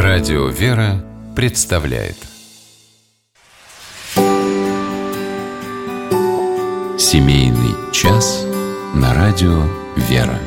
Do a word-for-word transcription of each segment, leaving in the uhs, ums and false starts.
Радио «Вера» представляет Семейный час на радио «Вера».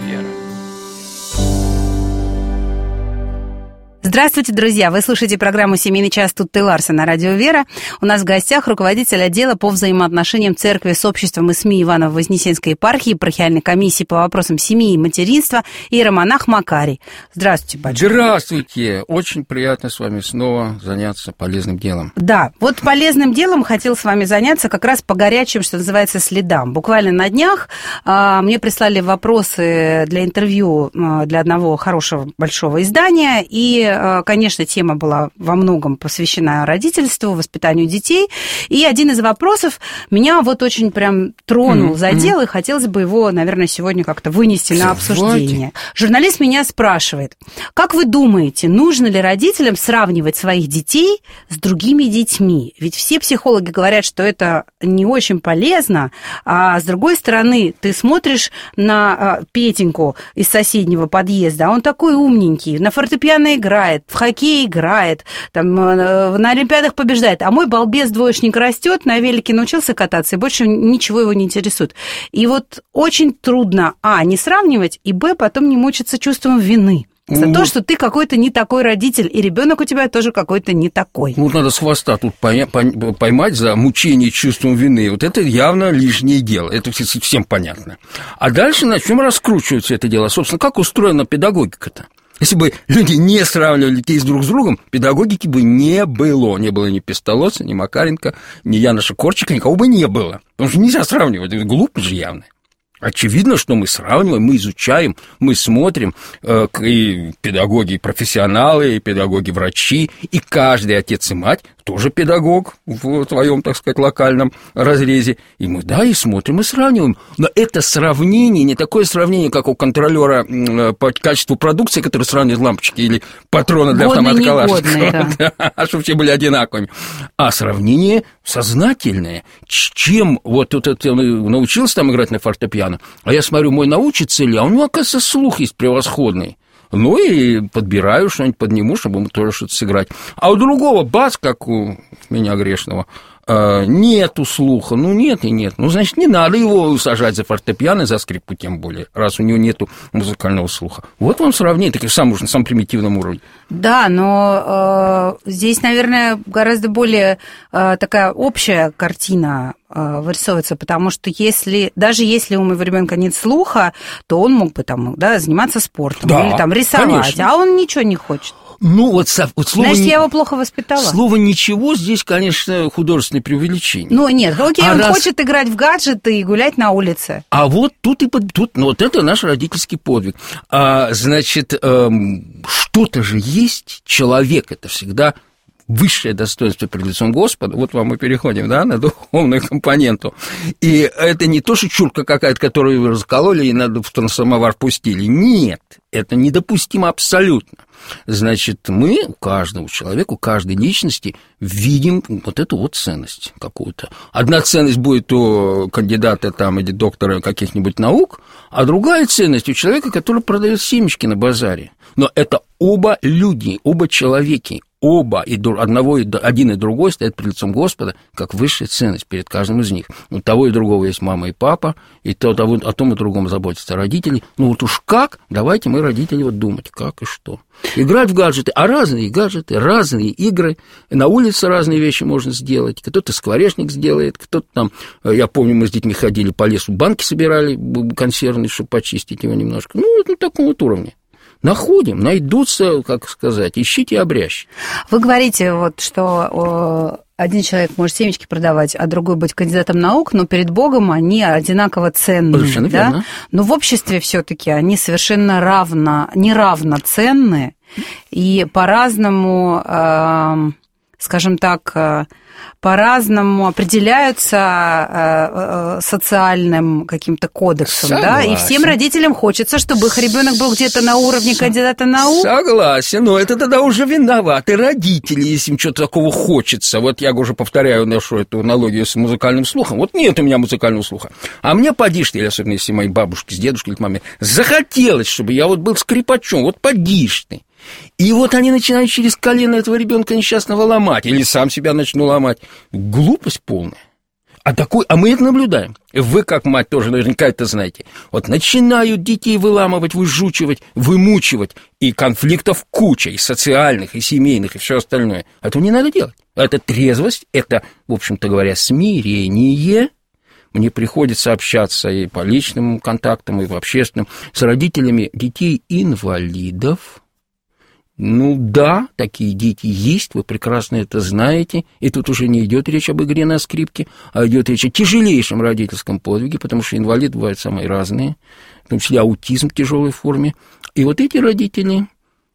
Здравствуйте, друзья! Вы слушаете программу «Семейный час» Тутте Ларсен на радио «Вера». У нас в гостях руководитель отдела по взаимоотношениям церкви с обществом и СМИ Иваново-Вознесенской епархии, епархиальной комиссии по вопросам семьи и материнства иеромонах Макарий. Здравствуйте, батюшка. Здравствуйте! Очень приятно с вами снова заняться полезным делом. Да, вот полезным делом хотел с вами заняться как раз по горячим, что называется, следам. Буквально на днях а, мне прислали вопросы для интервью а, для одного хорошего большого издания, и конечно, тема была во многом посвящена родительству, воспитанию детей. И один из вопросов меня вот очень прям тронул, mm-hmm. задел, и хотелось бы его, наверное, сегодня как-то вынести на обсуждение. Журналист меня спрашивает: как вы думаете, нужно ли родителям сравнивать своих детей с другими детьми? Ведь все психологи говорят, что это не очень полезно, а с другой стороны, ты смотришь на Петеньку из соседнего подъезда, а он такой умненький, на фортепиано играет, в хоккей играет, там, на Олимпиадах побеждает, а мой балбес-двоечник растет, на велике научился кататься, и больше ничего его не интересует. И вот очень трудно, а, не сравнивать, и, б, потом не мучиться чувством вины за ну, то, что ты какой-то не такой родитель, и ребенок у тебя тоже какой-то не такой. Вот надо с хвоста тут поймать за мучение чувством вины. Вот это явно лишнее дело, это всем понятно. А дальше начнем раскручивать это дело. Собственно, как устроена педагогика-то? Если бы люди не сравнивали детей друг с другом, педагогики бы не было. Не было ни Пестолоца, ни Макаренко, ни Яноша Корчика, никого бы не было. Потому что нельзя сравнивать, это глупость же явная. Очевидно, что мы сравниваем, мы изучаем, мы смотрим, и педагоги, и профессионалы, и педагоги-врачи, и каждый отец и мать тоже педагог в твоем, так сказать, локальном разрезе. И мы, да, и смотрим, и сравниваем. Но это сравнение, не такое сравнение, как у контролера по качеству продукции, который сравнивает лампочки или патроны для автомата Калашникова, да, чтобы все были одинаковыми. А сравнение сознательное. Чем вот этот научился там играть на фортепиано, а я смотрю, мой научится ли, а у него, оказывается, слух есть превосходный. Ну и подбираю что-нибудь, подниму, чтобы ему тоже что-то сыграть. А у другого, бац, как у меня грешного, нету слуха, ну нет и нет. Ну, значит, не надо его сажать за фортепиано, за скрипку тем более, раз у него нету музыкального слуха. Вот вам сравнение, таких самых, на самом примитивном уровне. Да, но э, здесь, наверное, гораздо более э, такая общая картина э, вырисовывается, потому что если, даже если у моего ребенка нет слуха, то он мог бы там, да, заниматься спортом, да, или там рисовать, конечно. А он ничего не хочет. Ну, вот, вот слово... Значит, я его плохо воспитала. Слово «ничего» здесь, конечно, художественное преувеличение. Ну, нет, окей, а он раз... хочет играть в гаджеты и гулять на улице. А вот тут и... Тут, ну, вот это наш родительский подвиг. А, значит, эм, что-то же есть, человек – это всегда высшее достоинство перед лицом Господа. Вот вам мы переходим, да, на духовную компоненту. И это не то, что чурка какая-то, которую вы раскололи и надо в трансформовар пустили. Нет, это недопустимо абсолютно. Значит, мы у каждого человека, у каждой личности видим вот эту вот ценность какую-то. Одна ценность будет у кандидата там, или доктора каких-нибудь наук, а другая ценность у человека, который продает семечки на базаре. Но это оба люди, оба человеки. Оба, и одного, и один и другой стоят перед лицом Господа, как высшая ценность перед каждым из них. У того и другого есть мама и папа, и то, того, о том и другом заботятся родители. Ну вот уж как, давайте мы, родители, вот думать, как и что. Играть в гаджеты, а разные гаджеты, разные игры, на улице разные вещи можно сделать. Кто-то скворечник сделает, кто-то там, я помню, мы с детьми ходили по лесу, банки собирали консервные, чтобы почистить его немножко. Ну, вот на таком вот уровне. Находим, найдутся, как сказать, ищите обрящи. Вы говорите, вот, что один человек может семечки продавать, а другой быть кандидатом наук, но перед Богом они одинаково ценны. Совершенно да? верно. Но в обществе все-таки они совершенно равно, неравноценны и по-разному, э, скажем так, по-разному определяются социальным каким-то кодексом, да, и всем родителям хочется, чтобы их ребенок был где-то на уровне кандидата наук. Согласен, но это тогда уже виноваты родители, если им что-то такого хочется. Вот я уже повторяю нашу эту аналогию с музыкальным слухом. Вот нет у меня музыкального слуха, а мне поди ж ты, особенно если моей бабушке с дедушкой или маме захотелось, чтобы я вот был скрипачом, вот поди ж ты. И вот они начинают через колено этого ребенка несчастного ломать, или сам себя начну ломать. Глупость полная. А, такой, а мы это наблюдаем. Вы, как мать, тоже наверняка это знаете. Вот начинают детей выламывать, выжучивать, вымучивать. И конфликтов куча, и социальных, и семейных, и все остальное. Этого не надо делать. Это трезвость, это, в общем-то говоря, смирение. Мне приходится общаться и по личным контактам, и в общественном с родителями детей-инвалидов. Ну да, такие дети есть, вы прекрасно это знаете, и тут уже не идет речь об игре на скрипке, а идет речь о тяжелейшем родительском подвиге, потому что инвалиды бывают самые разные, в том числе аутизм в тяжелой форме. И вот эти родители,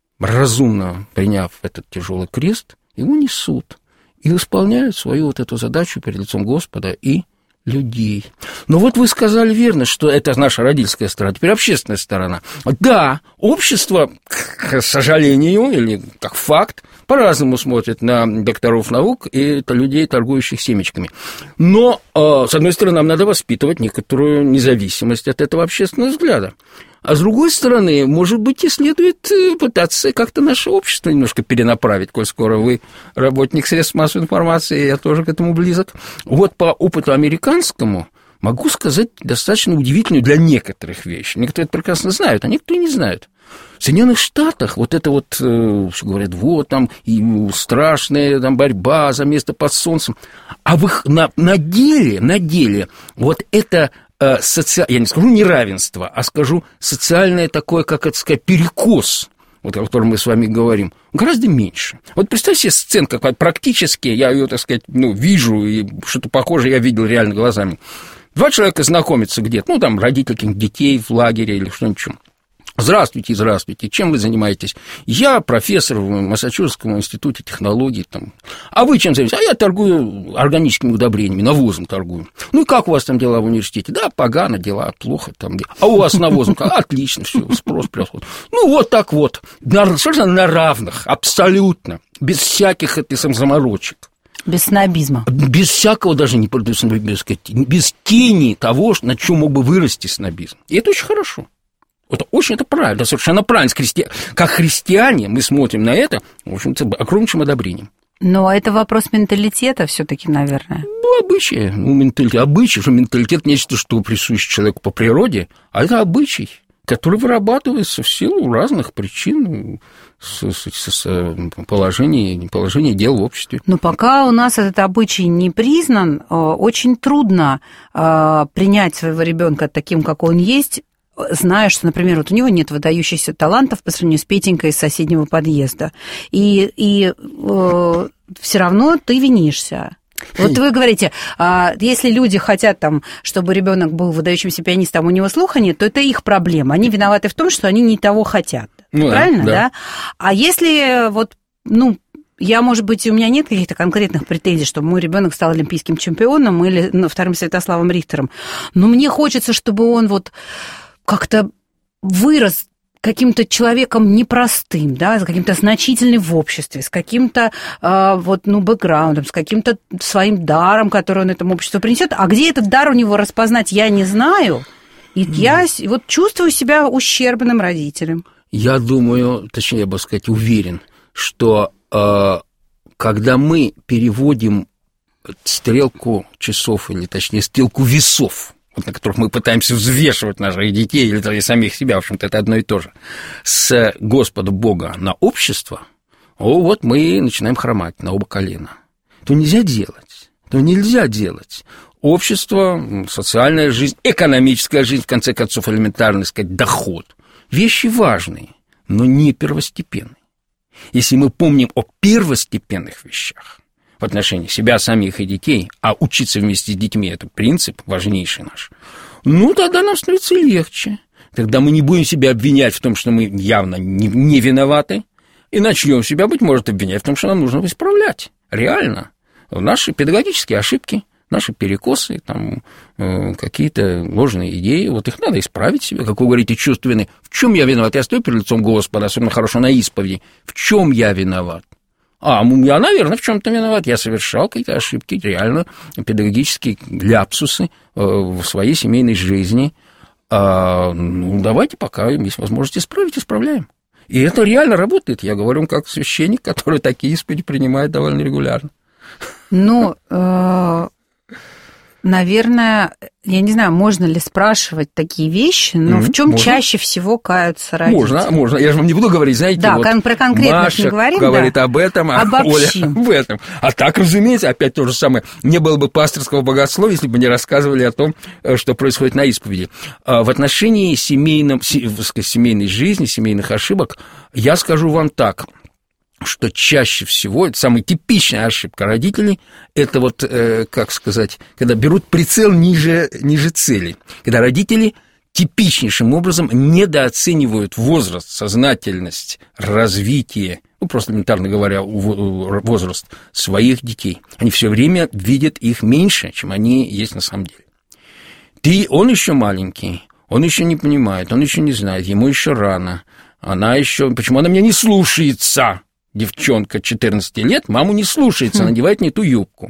разумно приняв этот тяжелый крест, его несут и исполняют свою вот эту задачу перед лицом Господа и людей. Но вот вы сказали верно, что это наша родительская сторона, теперь общественная сторона. Да, общество, к сожалению, или как факт, по-разному смотрит на докторов наук и это людей, торгующих семечками. Но, с одной стороны, нам надо воспитывать некоторую независимость от этого общественного взгляда. А с другой стороны, может быть, и следует пытаться как-то наше общество немножко перенаправить, коль скоро вы работник средств массовой информации, я тоже к этому близок. Вот по опыту американскому могу сказать достаточно удивительную для некоторых вещь. Некоторые это прекрасно знают, а некоторые не знают. В Соединенных Штатах вот это вот, все говорят, вот там и страшная там, борьба за место под солнцем. А в их, на, на деле, на деле вот это... Соци... я не скажу неравенство, а скажу социальное такое, как это сказать, перекос, вот о котором мы с вами говорим, гораздо меньше. Вот представьте себе сценку, как практически, я ее, так сказать, ну, вижу, и что-то похожее я видел реально глазами. Два человека знакомятся где-то, ну, там, родители каких-нибудь детей в лагере или что-нибудь. Здравствуйте, здравствуйте, чем вы занимаетесь? Я профессор в Массачусетском институте технологий. Там. А вы чем занимаетесь? А я торгую органическими удобрениями, навозом торгую. Ну и как у вас там дела в университете? Да, погано, дела плохо там. А у вас навозом? Отлично, все, спрос превосход. Ну вот так вот, совершенно на равных, абсолютно, без всяких этих заморочек. Без снобизма. Без всякого даже, не без, без тени того, на чем мог бы вырасти снобизм. И это очень хорошо. Это очень это правильно, совершенно правильно. Христи... Как христиане мы смотрим на это, в общем-то, огромнейшим одобрением. Но это вопрос менталитета все-таки, наверное. Ну, обычаи. Ну, менталитет. Обычай, что менталитет нечто, что присуще человеку по природе, а это обычай, который вырабатывается в силу разных причин с, с, с положения, положения дел в обществе. Но пока у нас этот обычай не признан, очень трудно принять своего ребенка таким, какой он есть, зная, что, например, вот у него нет выдающихся талантов по сравнению с Петенькой из соседнего подъезда. И, и э, все равно ты винишься. Вот вы говорите, если люди хотят, там, чтобы ребенок был выдающимся пианистом, а у него слуха нет, то это их проблема. Они виноваты в том, что они не того хотят. Ну, правильно, да. да? А если вот, ну, я, может быть, у меня нет каких-то конкретных претензий, чтобы мой ребенок стал олимпийским чемпионом или ну, вторым Святославом Рихтером, но мне хочется, чтобы он вот как-то вырос каким-то человеком непростым, да, с каким-то значительным в обществе, с каким-то э, вот, ну, бэкграундом, с каким-то своим даром, который он этому обществу принесет. А где этот дар у него распознать, я не знаю. И mm. я вот чувствую себя ущербным родителем. Я думаю, точнее, я бы сказать, уверен, что э, когда мы переводим стрелку часов, или точнее стрелку весов, на которых мы пытаемся взвешивать наших детей или даже самих себя, в общем-то, это одно и то же, с Господа Бога на общество, о, вот мы начинаем хромать на оба колена. То нельзя делать, то нельзя делать. Общество, социальная жизнь, экономическая жизнь, в конце концов, элементарно сказать, доход. Вещи важные, но не первостепенные. Если мы помним о первостепенных вещах, в отношении себя, самих и детей, а учиться вместе с детьми – это принцип важнейший наш, ну, тогда нам становится легче. Тогда мы не будем себя обвинять в том, что мы явно не, не виноваты, и начнем себя, быть может, обвинять в том, что нам нужно исправлять. Реально. Наши педагогические ошибки, наши перекосы, там, э, какие-то ложные идеи, вот их надо исправить себе, как вы говорите, чувство вины. В чем я виноват? Я стою перед лицом Господа, особенно хорошо на исповеди. В чем я виноват? А, я, наверное, в чем-то виноват. Я совершал какие-то ошибки, реально педагогические ляпсусы в своей семейной жизни. А, ну, давайте, пока есть возможность исправить, исправляем. И это реально работает. Я говорю как священник, который такие исповеди принимает довольно регулярно. Ну, э, наверное, я не знаю, можно ли спрашивать такие вещи, но mm-hmm. в чем чаще всего каются родители? Можно, можно. Я же вам не буду говорить, знаете, да, вот про конкретных Маша не говорим, говорит да. об этом, а Обобщим. Оля об этом. А так, разумеется, опять то же самое. Не было бы пасторского богословия, если бы не рассказывали о том, что происходит на исповеди. В отношении семейном, семейной жизни, семейных ошибок, я скажу вам так, что чаще всего, это самая типичная ошибка родителей, это вот, э, как сказать, когда берут прицел ниже, ниже цели, когда родители типичнейшим образом недооценивают возраст, сознательность, развитие, ну, просто элементарно говоря, возраст своих детей. Они все время видят их меньше, чем они есть на самом деле. Ты, он еще маленький, он еще не понимает, он еще не знает, ему еще рано, она еще... Почему она меня не слушается? Девчонка четырнадцати лет маму не слушается, хм. надевает не ту юбку.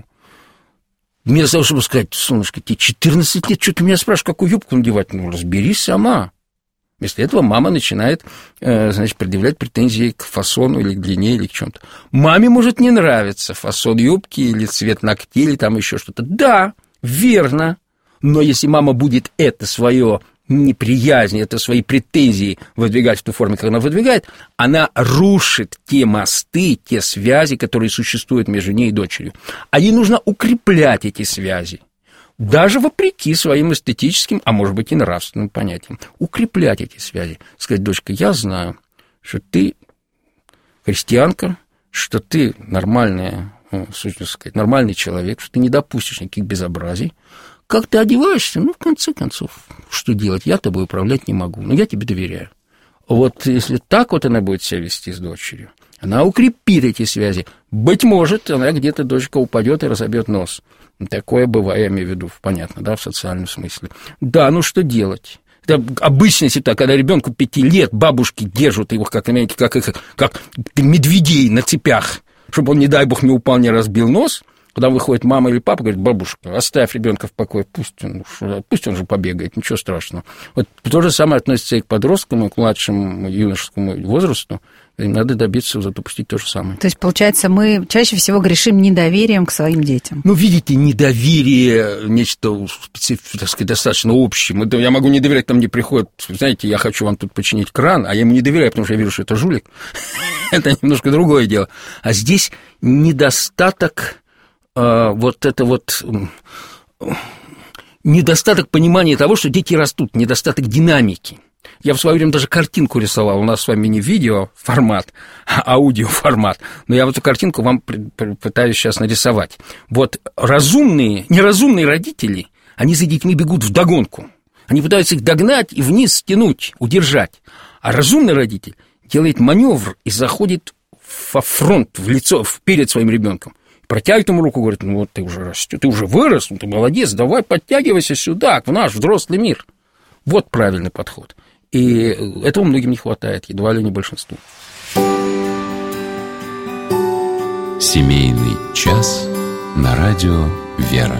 Вместо того, чтобы сказать, солнышко, тебе четырнадцать лет, что ты меня спрашиваешь, какую юбку надевать? Ну, разберись сама. Вместо этого мама начинает, э, значит, предъявлять претензии к фасону или к длине, или к чему-то. Маме может не нравиться фасон юбки или цвет ногтей, или там еще что-то. Да, верно. Но если мама будет это свое неприязнь, это свои претензии выдвигать в той форме, как она выдвигает, она рушит те мосты, те связи, которые существуют между ней и дочерью. А ей нужно укреплять эти связи, даже вопреки своим эстетическим, а может быть и нравственным понятиям. Укреплять эти связи. Сказать, дочка, я знаю, что ты христианка, что ты нормальная, сказать, нормальный человек, что ты не допустишь никаких безобразий. Как ты одеваешься, ну, в конце концов, что делать? Я тобой управлять не могу, но я тебе доверяю. Вот если так вот она будет себя вести с дочерью, она укрепит эти связи. Быть может, она где-то, дочка, упадет и разобьет нос. Такое бывает, я имею в виду, понятно, да, в социальном смысле. Да, ну что делать? Это обычная ситуация, когда ребенку пяти лет бабушки держат его, как, знаете, как, как, как медведей на цепях, чтобы он, не дай бог, не упал, не разбил нос. Когда выходит мама или папа, говорит, бабушка, оставь ребенка в покое, пусть он, пусть он же побегает, ничего страшного. Вот то же самое относится и к подросткам, и к младшему юношескому возрасту. Им надо добиться, допустить то же самое. То есть, получается, мы чаще всего грешим недоверием к своим детям. Ну, видите, недоверие, нечто, так сказать, достаточно общее. Я могу не доверять, там, где приходят, знаете, я хочу вам тут починить кран, а я ему не доверяю, потому что я вижу, что это жулик. Это немножко другое дело. А здесь недостаток... вот это вот недостаток понимания того, что дети растут, недостаток динамики. Я в свое время даже картинку рисовал, у нас с вами не видео формат, а аудио формат, но я вот эту картинку вам пытаюсь сейчас нарисовать. Вот разумные, неразумные родители, они за детьми бегут вдогонку, они пытаются их догнать и вниз стянуть, удержать, а разумный родитель делает маневр и заходит во фронт, в лицо, перед своим ребенком. Протягивает ему руку, говорит, ну вот ты уже растешь, ты уже вырос, ну ты молодец, давай подтягивайся сюда, в наш взрослый мир. Вот правильный подход. И этого многим не хватает, едва ли не большинству. Семейный час на радио «Вера».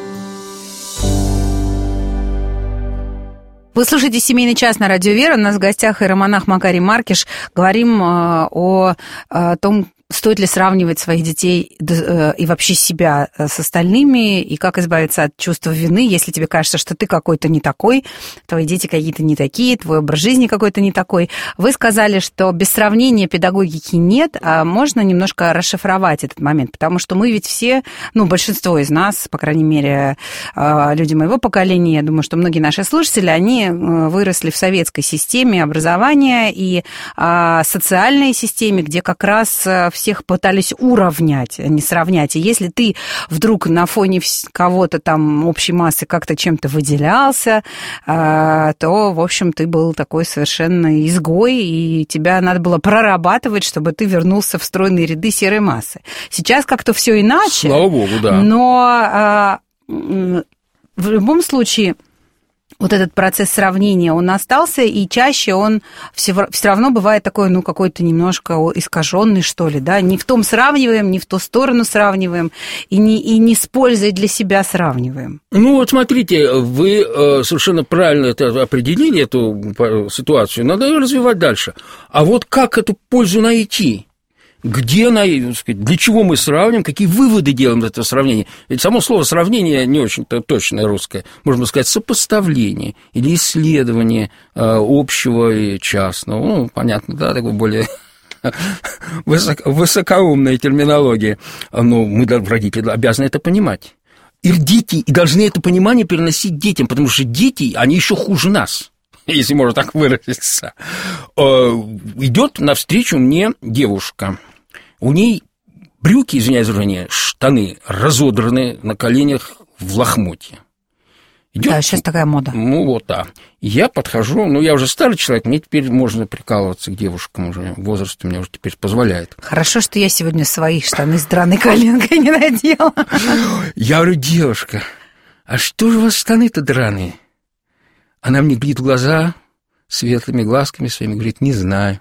Вы слушаете «Семейный час» на радио «Вера». У нас в гостях иеромонах Макарий Маркиш. Говорим о, о том, стоит ли сравнивать своих детей и вообще себя с остальными, и как избавиться от чувства вины, если тебе кажется, что ты какой-то не такой, твои дети какие-то не такие, твой образ жизни какой-то не такой. Вы сказали, что без сравнения педагогики нет, а можно немножко расшифровать этот момент, потому что мы ведь все, ну, большинство из нас, по крайней мере, люди моего поколения, я думаю, что многие наши слушатели, они выросли в советской системе образования и социальной системе, где как раз всех пытались уравнять, а не сравнять. И если ты вдруг на фоне кого-то там общей массы как-то чем-то выделялся, то, в общем, ты был такой совершенно изгой, и тебя надо было прорабатывать, чтобы ты вернулся в стройные ряды серой массы. Сейчас как-то все иначе. Слава богу, да. Но в любом случае... вот этот процесс сравнения, он остался, и чаще он все, все равно бывает такой, ну, какой-то немножко искаженный, что ли, да, не в том сравниваем, не в ту сторону сравниваем, и не, и не с пользой для себя сравниваем. Ну, вот смотрите, вы совершенно правильно это определили, эту ситуацию, надо ее развивать дальше. А вот как эту пользу найти? Где, для чего мы сравним, какие выводы делаем из этого сравнения? Ведь само слово «сравнение» не очень-то точное русское. Можно сказать, сопоставление или исследование общего и частного. Ну, понятно, да, такой более высокоумная терминология. Но мы, родители, обязаны это понимать. И дети и должны это понимание переносить детям, потому что дети, они еще хуже нас, если можно так выразиться. Идет навстречу мне девушка. У ней брюки, извиняюсь за выражение, штаны разодраны на коленях в лохмотье. Идёт, да, сейчас такая мода. Ну, вот, да. Я подхожу, ну, я уже старый человек, мне теперь можно прикалываться к девушкам уже, возраст у меня уже теперь позволяет. Хорошо, что я сегодня свои штаны с драной коленкой не надела. Я говорю, девушка, а что же у вас штаны-то драные? Она мне глядит в глаза светлыми глазками своими, говорит, не знаю.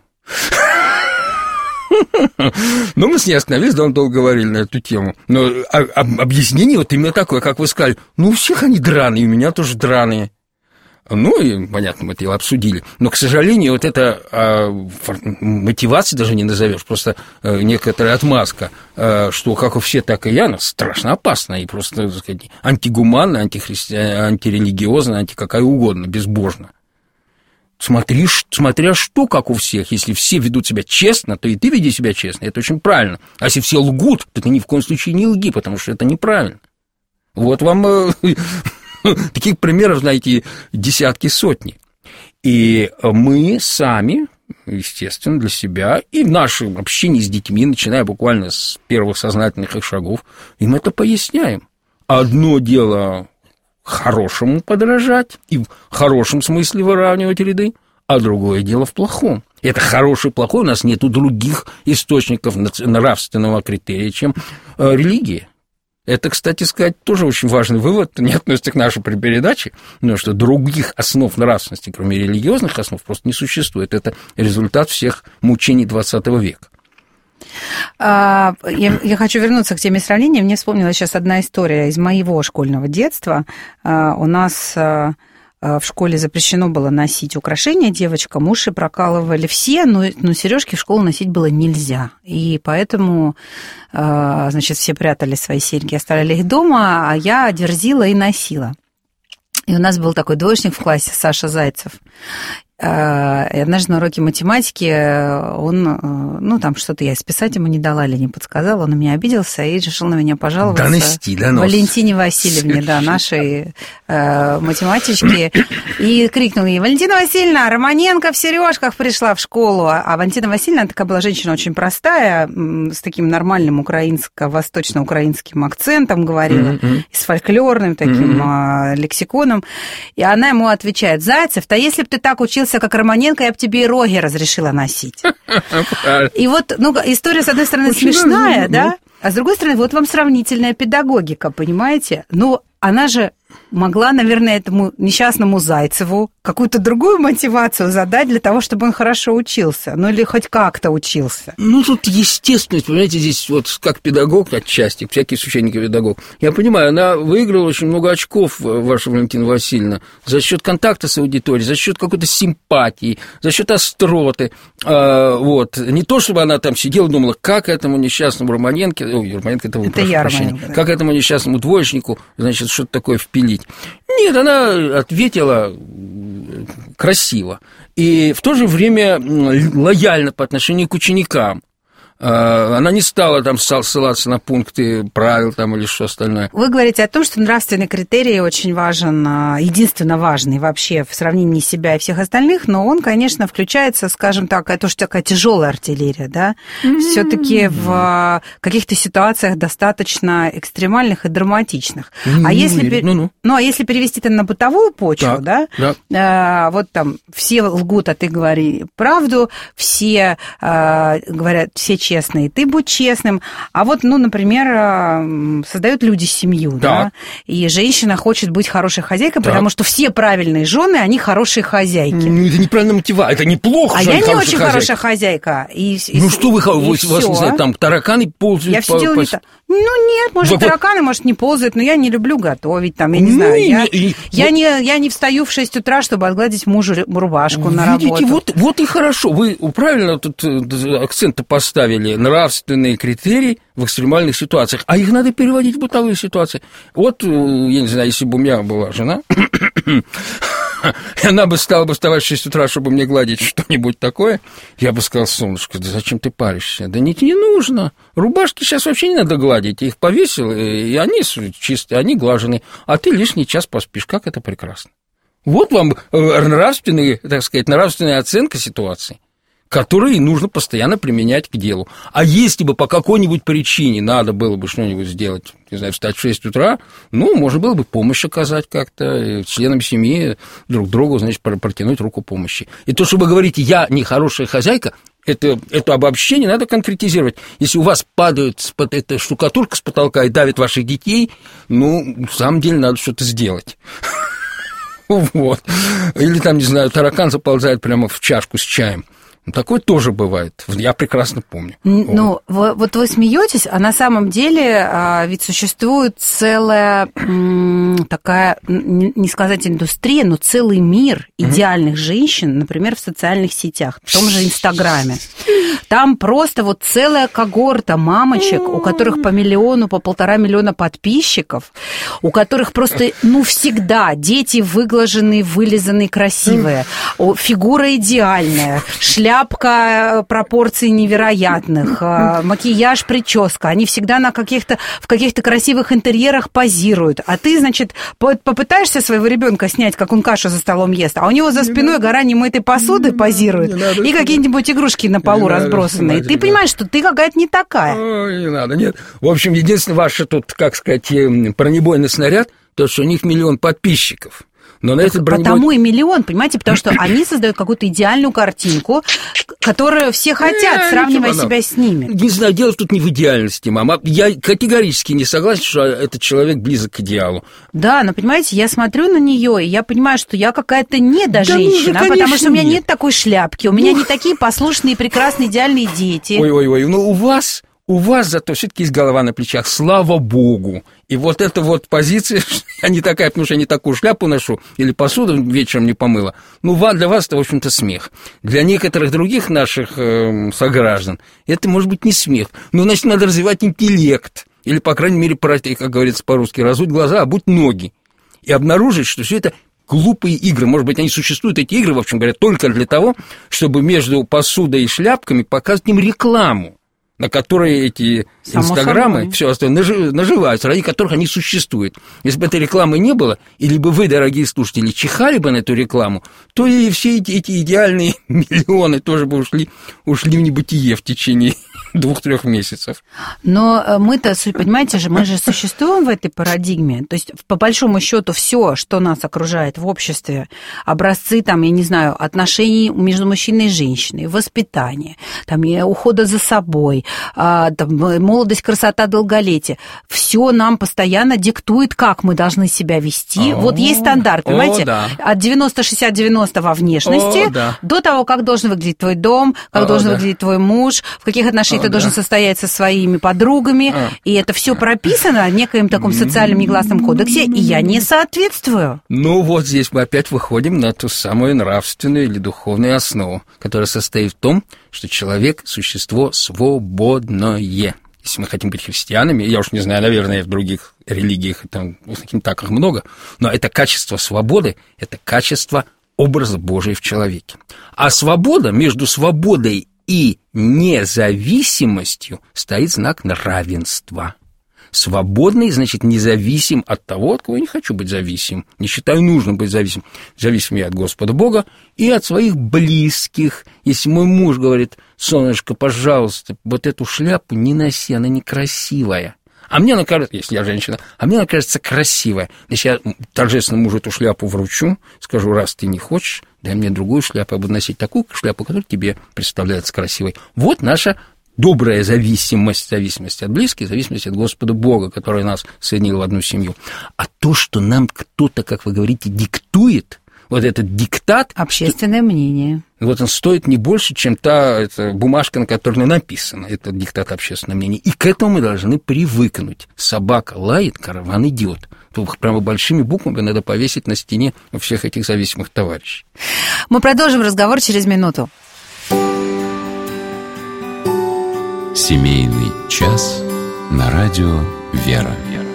Ну, мы с ней остановились, довольно долго говорили на эту тему. Но объяснение вот именно такое, как вы сказали, ну, у всех они драные, у меня тоже драные. Ну, и, понятно, мы это его обсудили. Но, к сожалению, вот эта а, мотивация даже не назовешь, просто а, некоторая отмазка, а, что как у всех, так и я, она страшно опасна и просто, так сказать, антигуманна, антихристи... антирелигиозна, антикакая угодно, безбожна. Смотри, смотря что, как у всех. Если все ведут себя честно, то и ты веди себя честно. Это очень правильно. А если все лгут, то ты ни в коем случае не лги, потому что это неправильно. Вот вам таких примеров, знаете, десятки, сотни. И мы сами, естественно, для себя и в нашем общении с детьми, начиная буквально с первых сознательных их шагов, им это поясняем. Одно дело хорошему подражать и в хорошем смысле выравнивать ряды, а другое дело в плохом. Это хороший и плохой, у нас нет других источников нравственного критерия, чем э, религия. Это, кстати сказать, тоже очень важный вывод, не относится к нашей передаче, но что других основ нравственности, кроме религиозных основ, просто не существует. Это результат всех мучений двадцатого века. Я, я хочу вернуться к теме сравнения. Мне вспомнилась сейчас одна история из моего школьного детства. У нас в школе запрещено было носить украшения девочкам, уши прокалывали все, но, но сережки в школу носить было нельзя. И поэтому, значит, все прятали свои серьги, оставляли их дома, а я дерзила и носила. И у нас был такой двоечник в классе, Саша Зайцев. И однажды на уроке математики он, ну, там что-то я списать ему не дала или не подсказала, он на меня обиделся и решил на меня пожаловаться. Донести, донос. Валентине Васильевне, да, нашей э, математичке, и крикнул ей: Валентина Васильевна, Романенко в сережках пришла в школу. А Валентина Васильевна такая была женщина очень простая, с таким нормальным украинско-восточно-украинским акцентом говорила, mm-hmm. и с фольклорным таким mm-hmm. лексиконом. И она ему отвечает: Зайцев, да если бы ты так учился, как Романенко, я бы тебе и роги разрешила носить. И вот, ну, история, с одной стороны, очень смешная, да, а с другой стороны, вот вам сравнительная педагогика, понимаете? Ну, она же могла, наверное, этому несчастному Зайцеву какую-то другую мотивацию задать для того, чтобы он хорошо учился, ну или хоть как-то учился. Ну, тут естественность, понимаете, здесь вот как педагог отчасти, всякий священник и педагог. Я понимаю, она выиграла очень много очков, ваша Валентина Васильевна, за счет контакта с аудиторией, за счет какой-то симпатии, за счет остроты. А, вот. Не то, чтобы она там сидела и думала, как этому несчастному Романенко, ой, Романенко, это, это я, Романенко, да. Как этому несчастному двоечнику, значит, что-то такое впилить. Нет, она ответила красиво и в то же время лояльно по отношению к ученикам. Она не стала там ссылаться на пункты правил там, или что остальное. Вы говорите о том, что нравственный критерий очень важен, единственно важный вообще в сравнении себя и всех остальных, но он, конечно, включается, скажем так, это уж такая тяжелая артиллерия, да, mm-hmm. все-таки в каких-то ситуациях достаточно экстремальных и драматичных. Mm-hmm. А если, mm-hmm. ну, ну. Ну, а если перевести это на бытовую почву, так, да, да. Э, вот там все лгут, а ты говори правду, все э, говорят, все честные, честный, ты будь честным. А вот, ну, например, создают люди семью, да, да? И женщина хочет быть хорошей хозяйкой, так. потому что все правильные жены, они хорошие хозяйки. Ну, это неправильная мотивация, это неплохо, а что я не очень хозяйка. хорошая хозяйка. И, и, ну, что вы, и у вас, не знаю, там тараканы ползают. Я все делаю не так. Ну, нет, может, вот, тараканы, может, не ползают, но я не люблю готовить, там, я не ну, знаю. И, я, и, я, вот, не, я не встаю в шесть утра, чтобы отгладить мужу рубашку на работу. Видите, вот, вот и хорошо. Вы правильно тут акценты поставили. Нравственные критерии в экстремальных ситуациях. А их надо переводить в бытовые ситуации. Вот, я не знаю, если бы у меня была жена... И она бы стала бы вставать в шесть утра, чтобы мне гладить что-нибудь такое. Я бы сказал: солнышко, да зачем ты паришься? Да нет, не нужно. Рубашки сейчас вообще не надо гладить. Я их повесил, и они чистые, они глажены. А ты лишний час поспишь. Как это прекрасно. Вот вам нравственная, так сказать, нравственная оценка ситуации, которые нужно постоянно применять к делу. А если бы по какой-нибудь причине надо было бы что-нибудь сделать, не знаю, встать в шесть утра, ну, можно было бы помощь оказать как-то, членам семьи друг другу, значит, протянуть руку помощи. И то, что вы говорите, я не хорошая хозяйка, это, это обобщение надо конкретизировать. Если у вас падает эта штукатурка с потолка и давит ваших детей, ну, на самом деле надо что-то сделать. Вот. Или там, не знаю, таракан заползает прямо в чашку с чаем. Такое тоже бывает, я прекрасно помню. Ну, вот, вот вы смеетесь, а на самом деле а, ведь существует целая м, такая, не сказать индустрия, но целый мир идеальных mm-hmm. женщин, например, в социальных сетях, в том же Инстаграме. Там просто вот целая когорта мамочек, у которых по миллиону, по полтора миллиона подписчиков, у которых просто, ну, всегда дети выглаженные, вылизанные, красивые, фигура идеальная, шляпка пропорций невероятных, макияж, прическа. Они всегда на каких-то, в каких-то красивых интерьерах позируют. А ты, значит, попытаешься своего ребенка снять, как он кашу за столом ест, а у него за спиной гора немытой посуды позирует и какие-нибудь игрушки на полу разбросаны. И ты понимаешь, что ты какая-то не такая. Ой, не надо, нет. В общем, единственное ваше тут, как сказать, бронебойный снаряд, то, что у них миллион подписчиков. Но на этот бронебой... Потому и миллион, понимаете, потому что они создают какую-то идеальную картинку, которую все хотят, сравнивая себя с ними. Не знаю, дело тут не в идеальности, мама. Я категорически не согласен, что этот человек близок к идеалу. Да, но, понимаете, я смотрю на нее, и я понимаю, что я какая-то недоженщина, да, ну, потому что у меня нет. нет такой шляпки, у меня не такие послушные, прекрасные, идеальные дети. Ой-ой-ой, ну у вас... У вас зато все-таки есть голова на плечах, слава богу. И вот эта вот позиция, я не такая, потому что я не такую шляпу ношу, или посуду вечером не помыла, ну, для вас это, в общем-то, смех. Для некоторых других наших э, сограждан это, может быть, не смех. Ну, значит, надо развивать интеллект. Или, по крайней мере, как говорится по-русски, разуть глаза, обуть ноги. И обнаружить, что все это глупые игры. Может быть, они существуют, эти игры, в общем говоря, только для того, чтобы между посудой и шляпками показывать им рекламу, на которые эти Само инстаграмы, собой. Все остальное наживаются, ради которых они существуют. Если бы этой рекламы не было, или бы вы, дорогие слушатели, чихали бы на эту рекламу, то и все эти, эти идеальные миллионы тоже бы ушли, ушли в небытие в течение двух-трех месяцев. Но мы-то, понимаете же, мы же существуем в этой парадигме. То есть, по большому счету, все, что нас окружает в обществе, образцы, там, я не знаю, отношений между мужчиной и женщиной, воспитание, там, ухода за собой, там, молодость, красота, долголетие, все нам постоянно диктует, как мы должны себя вести. О, вот есть стандарт, понимаете, о, да. От девяносто шестьдесят девяносто во внешности, о, да. до того, как должен выглядеть твой дом, как о, должен да. выглядеть твой муж, в каких отношениях ты да. должен состоять со своими подругами, а. и это все прописано в некоем таком социальном негласном кодексе, и я не соответствую. Ну вот здесь мы опять выходим на ту самую нравственную или духовную основу, которая состоит в том, что человек – существо свободное. Если мы хотим быть христианами, я уж не знаю, наверное, в других религиях там, так их много, но это качество свободы, это качество образа Божия в человеке. А свобода, между свободой и независимостью стоит знак равенства. Свободный, значит, независим от того, от кого я не хочу быть зависим. Не считаю нужным быть зависим. Зависим я от Господа Бога и от своих близких. Если мой муж говорит: солнышко, пожалуйста, вот эту шляпу не носи, она некрасивая. А мне она кажется, если я женщина, а мне она кажется красивая. Значит, я торжественно мужу эту шляпу вручу, скажу: раз ты не хочешь, дай мне другую шляпу, я буду носить такую шляпу, которая тебе представляется красивой. Вот наша добрая зависимость, зависимость от близких, зависимость от Господа Бога, который нас соединил в одну семью. А то, что нам кто-то, как вы говорите, диктует, вот этот диктат... Общественное что, мнение. Вот он стоит не больше, чем та эта бумажка, на которой написано, этот диктат общественного мнения. И к этому мы должны привыкнуть. Собака лает, караван идет. Тут прямо большими буквами надо повесить на стене у всех этих зависимых товарищей. Мы продолжим разговор через минуту. Семейный час на радио «Вера».